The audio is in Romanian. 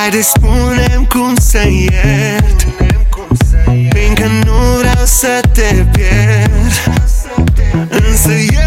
Haide spune-mi cum să iert, fiindcă nu vreau să te pierd. Însă